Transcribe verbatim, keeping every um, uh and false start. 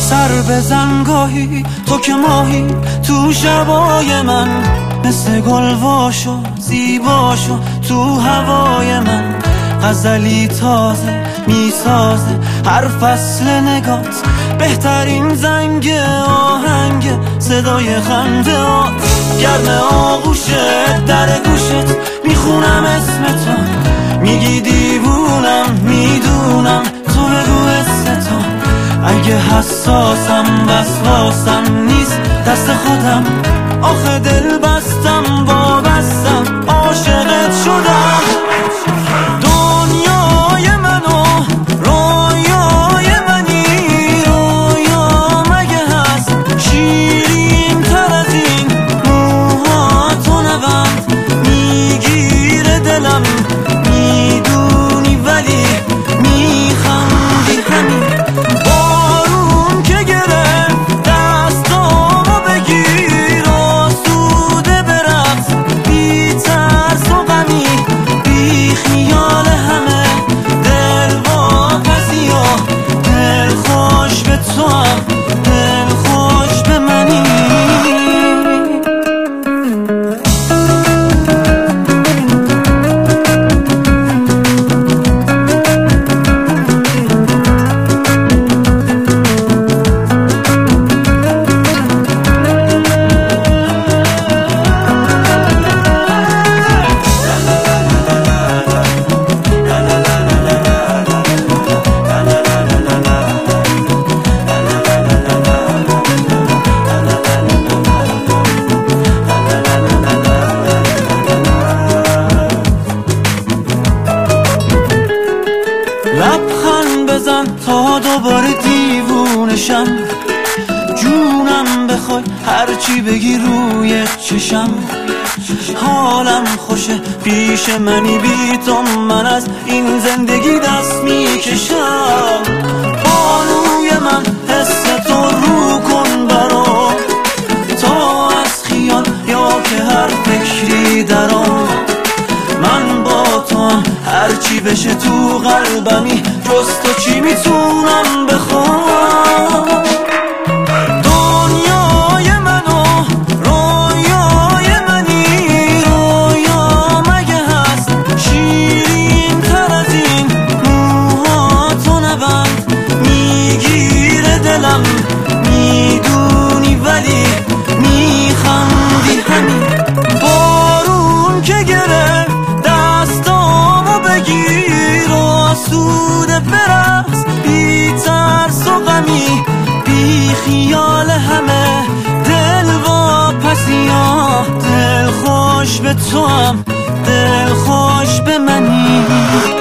سر بزن گاهی تو که ماهی تو شبای من، مثل گل واشو زیباشو تو هوای من. غزلی تازه میسازه هر فصل نگات، بهترین زنگ آهنگ صدای خنده آت. گرم آغوشت در گوشت میخونم اسم تو، میگی دیوونم میدونم تو بگو استو. اگه حساسم وسواسم نیست دست خودم، آخه دل بستم وابستم عاشقت شدم. دنیای منو رویای منی، رویا مگه هست شیرین تر از این؟ موها تو نوند میگیره دلم، میدونی ولی میخندی همین. بارون که گرفت دستامو بگیر آسوده برقص، بی ترس و غمی بی خیال همه. دل واپسی و دل خوش به تو هم دل خوش به منی. لبخند بزن تا دوباره دیوونشم، جونم بخوای هرچی بگی روی چشم. حالم خوشه پیش منی بی تو، من از این زندگی دست میکشم. بانوی من حس تو رو کن برام، تا از خیال یا که هر فکری درام. من با تو هم هرچی بشه تو قلبمی، جز تو چی میتونم بخوام؟ دنیای منو رویای منی، رویا مگه هست شیرین تر از این؟ موها تو نبند میگیره دلم، میدونی ولی میخندی همین. بارون که گرفت دستامو بگیر آسوده برقص، بی ترس و غمی بی خیال همه. دل واپسی ها دل خوش به تو هم دل خوش به منی.